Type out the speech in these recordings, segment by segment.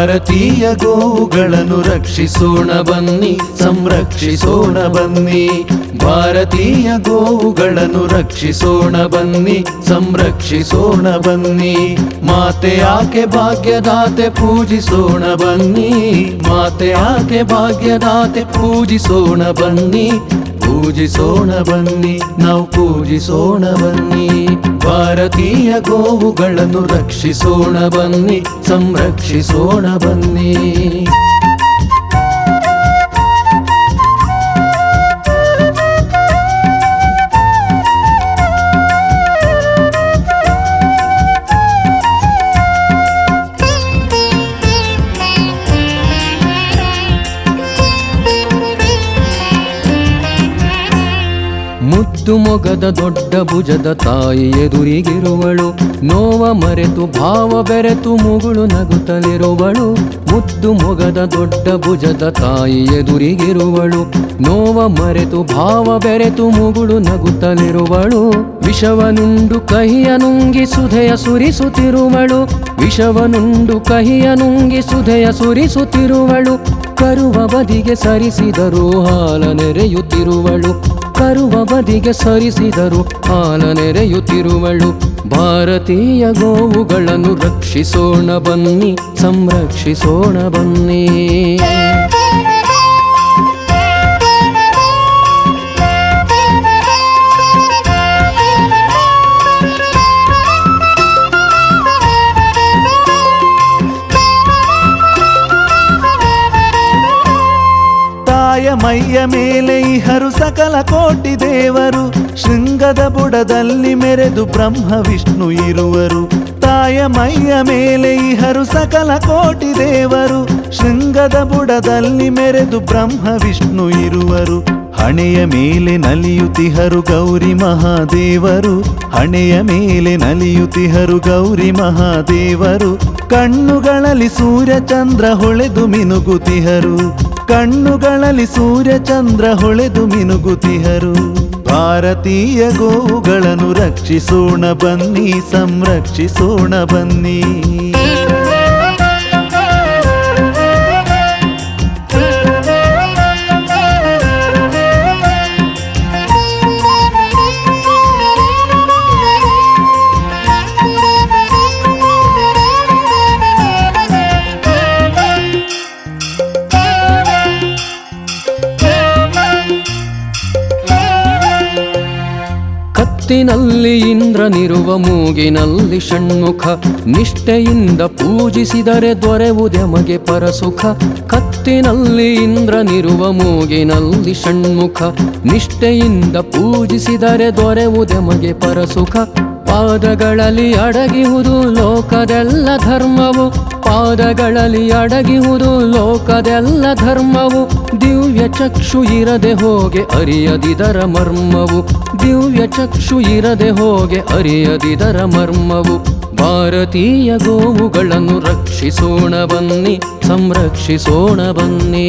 ಭಾರತೀಯ ಗೋವುಗಳನ್ನು ರಕ್ಷಿಸೋಣ ಬನ್ನಿ, ಸಂರಕ್ಷಿಸೋಣ ಬನ್ನಿ. ಭಾರತೀಯ ಗೋವುಗಳನ್ನು ರಕ್ಷಿಸೋಣ ಬನ್ನಿ, ಸಂರಕ್ಷಿಸೋಣ ಬನ್ನಿ. ಮಾತೆ ಆಕೆ ಭಾಗ್ಯದಾತೆ ಪೂಜಿಸೋಣ ಬನ್ನಿ, ಮಾತೆ ಆಕೆ ಭಾಗ್ಯದಾತೆ ಪೂಜಿಸೋಣ ಬನ್ನಿ, ಪೂಜಿಸೋಣ ಬನ್ನಿ, ನಾವು ಪೂಜಿಸೋಣ ಬನ್ನಿ. ಭಾರತೀಯ ಗೋವುಗಳನ್ನು ರಕ್ಷಿಸೋಣ ಬನ್ನಿ, ಸಂರಕ್ಷಿಸೋಣ ಬನ್ನಿ. ಮುದ್ದು ಮೊಗದ ದೊಡ್ಡ ಭುಜದ ತಾಯಿ ಎದುರಿಗಿರುವಳು, ನೋವ ಮರೆತು ಭಾವ ಬೆರೆತು ಮುಗುಳು ನಗುತ್ತಲಿರುವಳು. ಮುದ್ದು ಮೊಗದ ದೊಡ್ಡ ಭುಜದ ತಾಯಿ ಎದುರಿಗಿರುವಳು, ನೋವ ಮರೆತು ಭಾವ ಬೆರೆತು ಮುಗುಳು ನಗುತ್ತಲಿರುವಳು. ವಿಷವನುಂಡು ಕಹಿಯ ನುಂಗಿ ಸುಧೆಯ ಸುರಿಸುತ್ತಿರುವಳು, ವಿಷವನುಂಡು ಕಹಿಯ ನುಂಗಿ ಸುಧೆಯ ಸುರಿಸುತ್ತಿರುವಳು. ಕರುವ ಬದಿಗೆ ಸರಿಸಿದರು ಹಾಲ ನೆರೆಯುತ್ತಿರುವಳು, ಕರುವ ಬದಿಗೆ ಸರಿಸಿದರು ಹಾಲ ನೆರೆಯುತ್ತಿರುವಳು. ಭಾರತೀಯ ಗೋವುಗಳನ್ನು ರಕ್ಷಿಸೋಣ ಬನ್ನಿ, ಸಂರಕ್ಷಿಸೋಣ ಬನ್ನಿ. ಮೈಯ ಮೇಲೆ ಇಹರು ಸಕಲ ಕೋಟಿ ದೇವರು, ಶೃಂಗದ ಬುಡದಲ್ಲಿ ಮೆರೆದು ಬ್ರಹ್ಮ ವಿಷ್ಣು ಇರುವರು. ತಾಯ ಮೈಯ ಮೇಲೆ ಇಹರು ಸಕಲ ಕೋಟಿ ದೇವರು, ಶೃಂಗದ ಬುಡದಲ್ಲಿ ಮೆರೆದು ಬ್ರಹ್ಮ ವಿಷ್ಣು ಇರುವರು. ಹಣೆಯ ಮೇಲೆ ನಲಿಯುತಿಹರು ಗೌರಿ ಮಹಾದೇವರು, ಹಣೆಯ ಮೇಲೆ ನಲಿಯುತಿಹರು ಗೌರಿ ಮಹಾದೇವರು. ಕಣ್ಣುಗಳಲ್ಲಿ ಸೂರ್ಯ ಚಂದ್ರ ಹೊಳೆದು ಮಿನುಗುತಿಹರು, ಕಣ್ಣುಗಳಲ್ಲಿ ಸೂರ್ಯ ಚಂದ್ರ ಹೊಳೆದು ಮಿನುಗುತಿಹರು. ಭಾರತೀಯ ಗೋವುಗಳನ್ನು ರಕ್ಷಿಸೋಣ ಬನ್ನಿ, ಸಂರಕ್ಷಿಸೋಣ ಬನ್ನಿ. ಕತ್ತಿನಲ್ಲಿ ಇಂದ್ರನಿರುವ ಮೂಗಿನಲ್ಲಿ ಷಣ್ಮುಖ, ನಿಷ್ಠೆಯಿಂದ ಪೂಜಿಸಿದರೆ ದೊರೆವುದೆಮಗೆ ಪರಸುಖ. ಕತ್ತಿನಲ್ಲಿ ಇಂದ್ರನಿರುವ ಮೂಗಿನಲ್ಲಿ ಷಣ್ಮುಖ, ನಿಷ್ಠೆಯಿಂದ ಪೂಜಿಸಿದರೆ ದೊರೆವುದೆಮಗೆ ಪರಸುಖ. ಪಾದಗಳಲ್ಲಿ ಅಡಗಿಹುದು ಲೋಕದೆಲ್ಲ ಧರ್ಮವು, ಪಾದಗಳಲ್ಲಿ ಅಡಗಿಹುದು ಲೋಕದೆಲ್ಲ ಧರ್ಮವು. ದಿವ್ಯ ಚಕ್ಷು ಇರದೆ ಹೋಗೆ ಅರಿಯದಿದರ ಮರ್ಮವು, ದಿವ್ಯ ಚಕ್ಷು ಇರದೆ ಹೋಗೆ ಅರಿಯದಿದರ ಮರ್ಮವು. ಭಾರತೀಯ ಗೋವುಗಳನ್ನು ರಕ್ಷಿಸೋಣ ಬನ್ನಿ, ಸಂರಕ್ಷಿಸೋಣ ಬನ್ನಿ.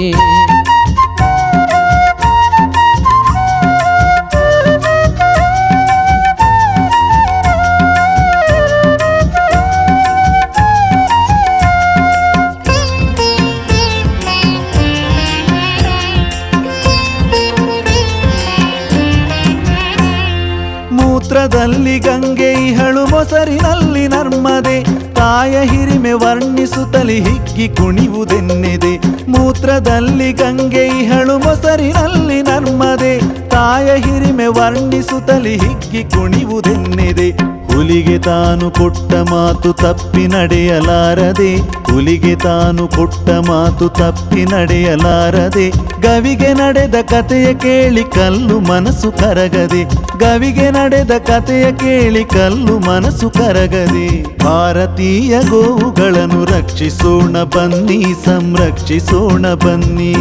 ಮೂತ್ರದಲ್ಲಿ ಗಂಗೆ ಇಹಳು ಮೊಸರಿನಲ್ಲಿ ನರ್ಮದೆ, ತಾಯ ಹಿರಿಮೆ ವರ್ಣಿಸುತ್ತಲಿ ಹಿಗ್ಗಿ ಕುಣಿವುದೆನ್ನೆದೆ. ಮೂತ್ರದಲ್ಲಿ ಗಂಗೆ ಇಹಳು ಮೊಸರಿನಲ್ಲಿ ನರ್ಮದೆ, ತಾಯ ಹಿರಿಮೆ ವರ್ಣಿಸುತ್ತಲಿ ಹಿಗ್ಗಿ ಕುಣಿವುದೆನ್ನೆದೆ. ಹುಲಿಗೆ ತಾನು ಕೊಟ್ಟ ಮಾತು ತಪ್ಪಿ ನಡೆಯಲಾರದೆ, ಹುಲಿಗೆ ತಾನು ಕೊಟ್ಟ ಮಾತು ತಪ್ಪಿ ನಡೆಯಲಾರದೆ. ಗವಿಗೆ ನಡೆದ ಕಥೆಯ ಕೇಳಿ ಕಲ್ಲು ಮನಸ್ಸು ಕರಗದೆ, ಗವಿಗೆ ನಡೆದ ಕಥೆಯ ಕೇಳಿ ಕಲ್ಲು ಮನಸ್ಸು ಕರಗದೆ. ಭಾರತೀಯ ಗೋವುಗಳನ್ನು ರಕ್ಷಿಸೋಣ ಬನ್ನಿ, ಸಂರಕ್ಷಿಸೋಣ ಬನ್ನಿ.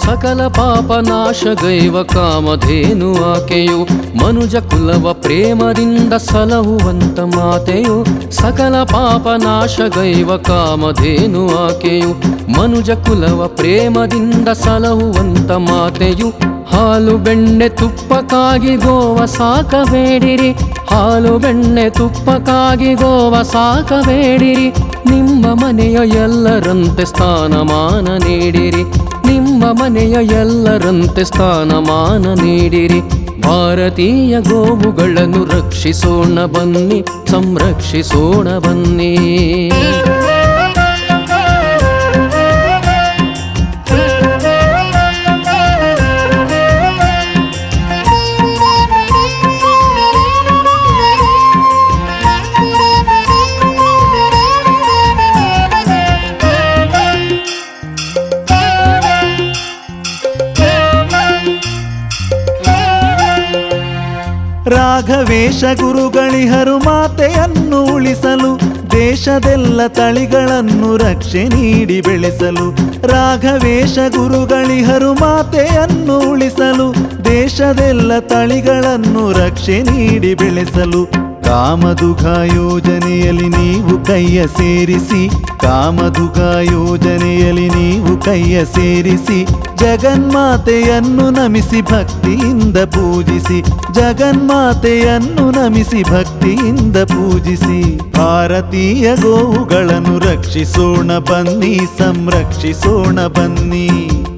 ಸಕಲ ಪಾಪ ನಾಶಗೈವ ಕಾಮಧೇನು ಆಕೆಯು ಮನುಜ ಕುಲವ ಪ್ರೇಮದಿಂದ ಸಲಹುವಂತ ಮಾತೆಯು ಸಕಲ ಪಾಪ ನಾಶಗೈವ ಕಾಮಧೇನು ಆಕೆಯು ಮನುಜ ಕುಲವ ಪ್ರೇಮದಿಂದ ಸಲಹುವಂತ ಮಾತೆಯು ಹಾಲು ಬೆಣ್ಣೆ ತುಪ್ಪಕ್ಕಾಗಿ ಗೋವ ಸಾಕಬೇಡಿರಿ ಹಾಲು ಬೆಣ್ಣೆ ತುಪ್ಪಕ್ಕಾಗಿ ಗೋವ ಸಾಕಬೇಡಿರಿ ನಿಮ್ಮ ಮನೆಯ ಎಲ್ಲರಂತೆ ಸ್ಥಾನಮಾನ ನೀಡಿರಿ ನಿಮ್ಮ ಮನೆಯ ಎಲ್ಲರಂತೆ ಸ್ಥಾನಮಾನ ನೀಡಿರಿ ಭಾರತೀಯ ಗೋವುಗಳನ್ನು ರಕ್ಷಿಸೋಣ ಬನ್ನಿ ಸಂರಕ್ಷಿಸೋಣ ಬನ್ನಿ ರಾಘವೇಶ ಗುರುಗಳಿಹರು ಮಾತೆಯನ್ನು ಉಳಿಸಲು ದೇಶದೆಲ್ಲ ತಳಿಗಳನ್ನು ರಕ್ಷೆ ನೀಡಿ ಬೆಳೆಸಲು ರಾಘವೇಶ ಗುರುಗಳಿಹರು ಮಾತೆಯನ್ನು ಉಳಿಸಲು ದೇಶದೆಲ್ಲ ತಳಿಗಳನ್ನು ರಕ್ಷೆ ನೀಡಿ ಬೆಳೆಸಲು ಕಾಮದುಘ ಯೋಜನೆಯಲ್ಲಿ ನೀವು ಕೈಯ ಸೇರಿಸಿ ಕಾಮದುಘ ಯೋಜನೆಯಲ್ಲಿ ನೀವು ಕೈಯ ಸೇರಿಸಿ ಜಗನ್ಮಾತೆಯನ್ನು ನಮಿಸಿ ಭಕ್ತಿಯಿಂದ ಪೂಜಿಸಿ ಜಗನ್ಮಾತೆಯನ್ನು ನಮಿಸಿ ಭಕ್ತಿಯಿಂದ ಪೂಜಿಸಿ ಭಾರತೀಯ ಗೋವುಗಳನ್ನು ರಕ್ಷಿಸೋಣ ಬನ್ನಿ ಸಂರಕ್ಷಿಸೋಣ ಬನ್ನಿ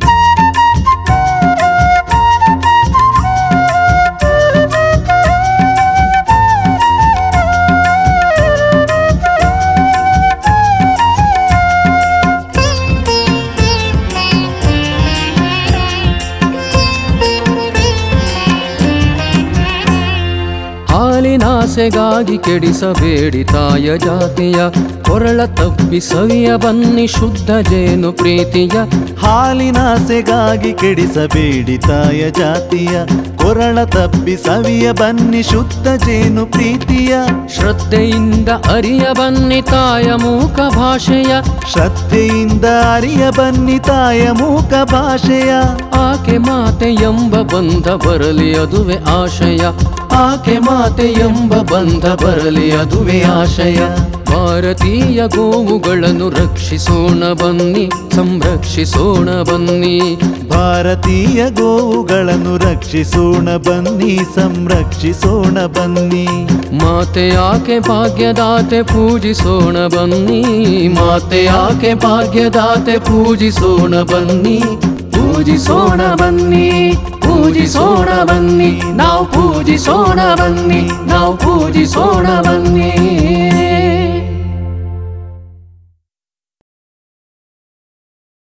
ಹಾಲಿನಾಸೆಗಾಗಿ ಕೆಡಿಸಬೇಡಿ ತಾಯ ಜಾತಿಯ ಕೊರಳ ತಪ್ಪಿ ಸವಿಯ ಬನ್ನಿ ಶುದ್ಧ ಜೇನು ಪ್ರೀತಿಯ ಹಾಲಿನಾಸೆಗಾಗಿ ಕೆಡಿಸಬೇಡಿ ತಾಯ ಜಾತಿಯ ಕೊರಳ ತಪ್ಪಿ ಸವಿಯ ಬನ್ನಿ ಶುದ್ಧ ಜೇನು ಪ್ರೀತಿಯ ಶ್ರದ್ಧೆಯಿಂದ ಅರಿಯ ಬನ್ನಿ ತಾಯ ಮೂಕ ಭಾಷೆಯ ಶ್ರದ್ಧೆಯಿಂದ ಅರಿಯ ಬನ್ನಿ ತಾಯ ಮೂಕ ಭಾಷೆಯ ಆಕೆ ಮಾತೆ ಎಂಬ ಬಂಧ ಬರಲಿ ಅದುವೆ ಆಶಯ ಆಕೆ ಮಾತೆ ಎಂಬ ಬಂಧ ಬರಲಿ ಅದುವೆ ಆಶಯ ಭಾರತೀಯ ಗೋವುಗಳನ್ನು ರಕ್ಷಿಸೋಣ ಬನ್ನಿ ಸಂರಕ್ಷಿಸೋಣ ಬನ್ನಿ ಭಾರತೀಯ ಗೋವುಗಳನ್ನು ರಕ್ಷಿಸೋಣ ಬನ್ನಿ ಸಂರಕ್ಷಿಸೋಣ ಬನ್ನಿ ಮಾತೆ ಆಕೆ ಭಾಗ್ಯದಾತೆ ಪೂಜಿಸೋಣ ಬನ್ನಿ ಮಾತೆ ಆಕೆ ಭಾಗ್ಯದಾತೆ ಪೂಜಿಸೋಣ ಬನ್ನಿ ಪೂಜಿಸೋಣ ಬನ್ನಿ ಪೂಜಿಸೋಣ ಬನ್ನಿ ನಾವು ಪೂಜಿಸೋಣ ಬನ್ನಿ ನಾವು ಪೂಜಿಸೋಣ ಬನ್ನಿ